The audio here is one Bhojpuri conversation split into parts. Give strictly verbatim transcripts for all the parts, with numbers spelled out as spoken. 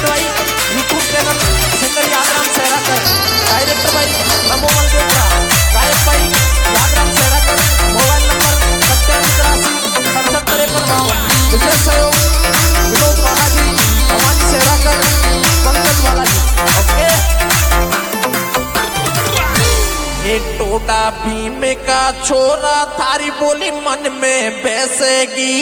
प्रेजेंटेड भाई YouTube channel singer Yadram Saharakar, director भाई नमोमल देवरा, गायक भाई यादराम सहराकर, मोबाइल नंबर सत्तानवे तिरासी सड़सठ तिरपन बावन, विशेष सहयोग विनोद बालाजी, भवानी सहराकर, पंकज बालाजी। ओके एक टोटा भीम का छोरा थारी बोली मन में बैसेगी,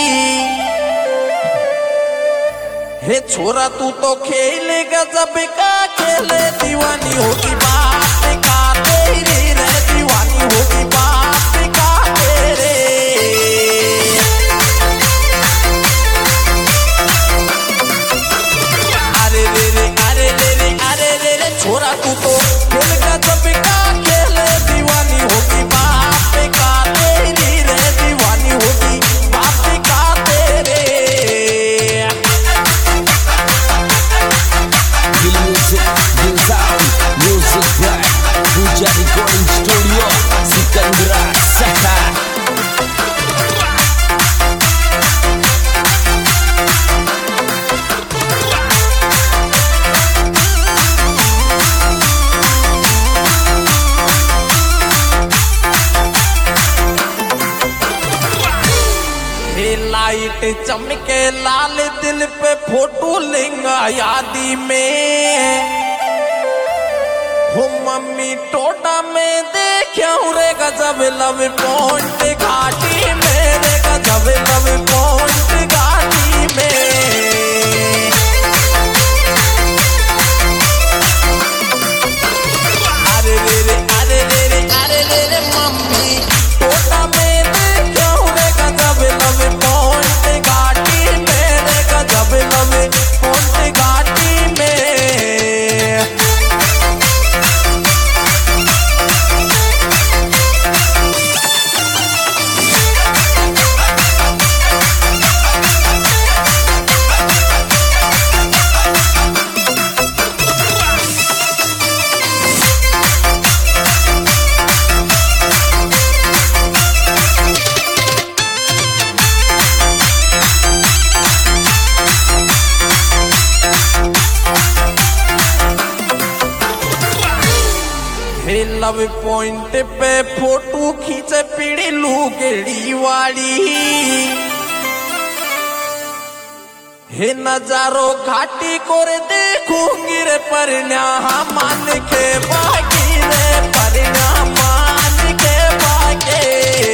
हे छोरा तू तो खेलेगा जब का खेले दीवानी होगी बात का तेरी रे, दीवानी होगी बात का तेरे। अरे रे रे अरे रे रे अरे रे रे छोरा तू तो खेलेगा जब का खेले दीवानी होगी बात का तेरी रे, दीवानी होगी बात का तेरे। Music by Puja Recording Studio, Sikandra Saka. Light चमके लाल दिल पे फोटो लेंगा यादी में, हो मम्मी टोटा में देखा रे गजब लव पॉइंट घाटी में, रे गजब लव पॉइंट घाटी में। अरे रे रे अरे रे रे अरे रे रे मम्मी टोटा में देखा रे गजब लव पॉइंट घाटी में, रे गजब लव पॉइंट घाटी में। लव पॉइंट पे फोटो खींचे पीड़ी लुगड़ी वाली, हे नजारो घाटी को रे देखूंगी रे परन्या मान के बाकी रे, परन्या मान के बाकी।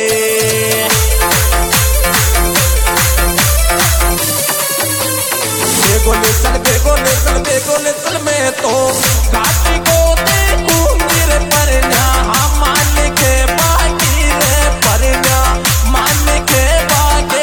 बेगो ले चल बेगो ले चल बेगो ले चल मैं तो घाटी को देखूंगी रे परन्या मान के बाकी रे, परन्या मान के बाकी।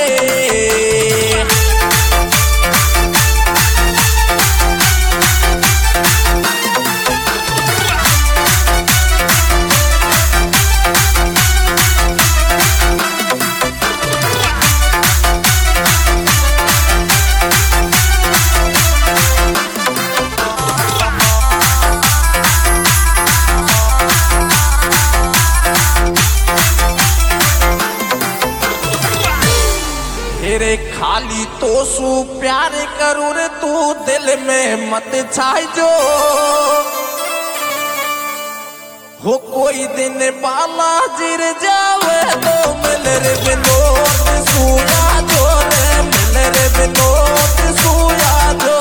तेरे खाली तो सू प्यार करूँ रे तू दिल में मत छाई जो, हो कोई दिन बाला जिर जावे तो मिल रे विनोद सूया जो रे, मिल रे विनोद सूया जो।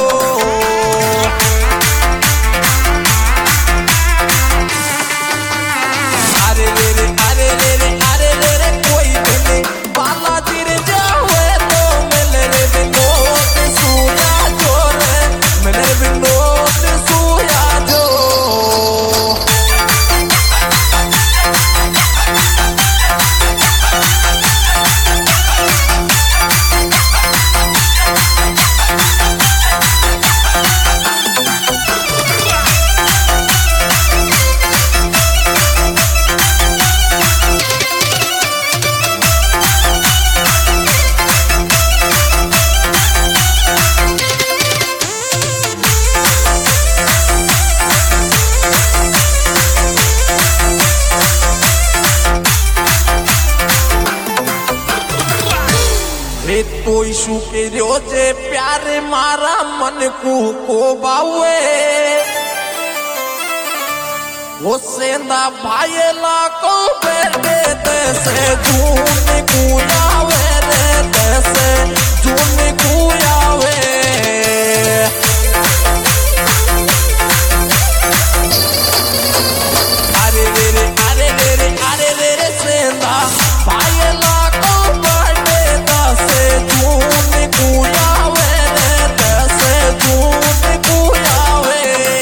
अरे रे रे अरे रे रे अरे रे रे कोई दिन बाला जिर जावे तो मिल रे विनोद सूया जो रे, मिल रे विनोद सूया जो। कोई शुके रोजे प्यारे मारा मन को को बावे वो सेंदा भाईला को बेटे तैसे जून कुयावे रे तैसे जून कुयावे अरे रे रे अरे रे रे अरे रे रे सेंदा भाईला को बेटे तैसे जून कुयावे रे तैसे जून कुयावे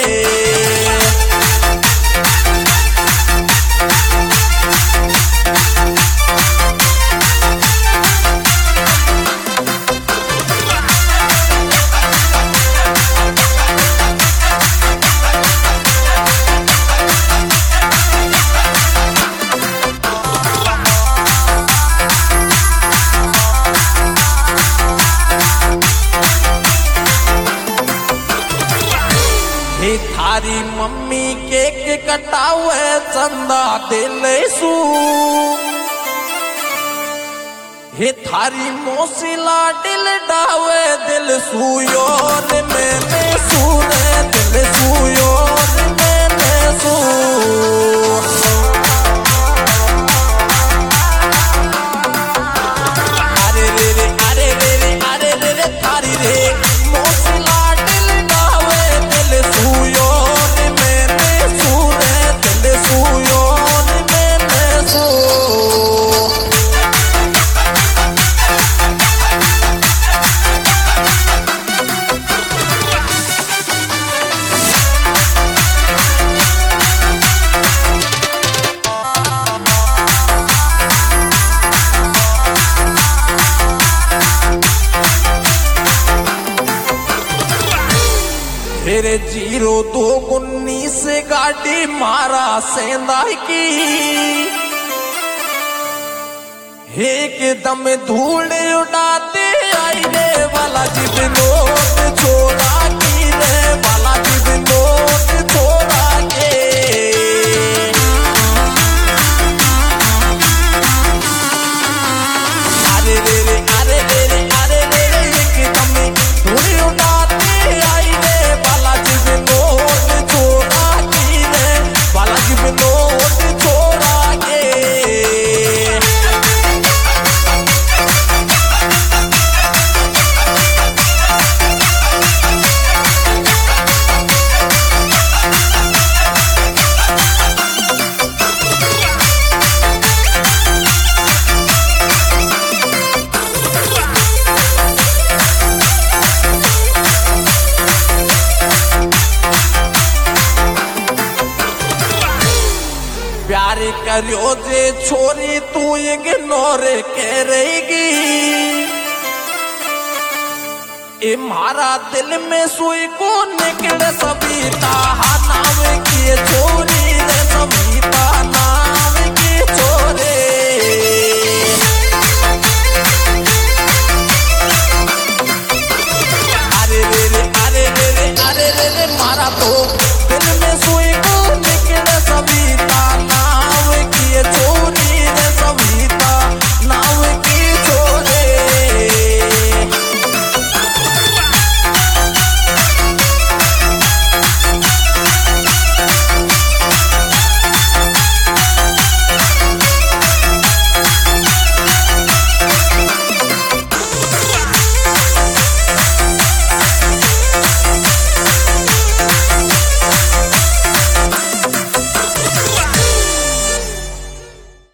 थारी मम्मी केक कटावे चंदा दिले सू हे थारी मोसिला दिल डावे दिल सुयोर मैंने सुने दिल सुयोर मैंने सू अरे रे रे अरे रे रे अरे रे रे थारी रे मोसिला दिल डावे दिल सुयोर मैंने सुने दिल सुयोर मैंने सू तेरे जीरो दो उन्नीस गाड़ी मारा सेंदा की एकदम धूल उड़ाते आई रे वाला जी विनोद छोड़ा की रे वाला जी विनोद छोड़ा के अरे रे रे अरे रे रे अरे रे रे एकदम धूल उड़ाते आई रे बालाजी विनोद छोड़ा की रे बालाजी विनोद छोड़ा के प्यार करियो जे छोरी तू इग्नोर करेगी ए मारा दिल में सुई को निकले सविता नाम की छोरी रे सविता नाम की छोरे अरे रे रे अरे रे रे अरे रे रे मारा तो दिल में सुई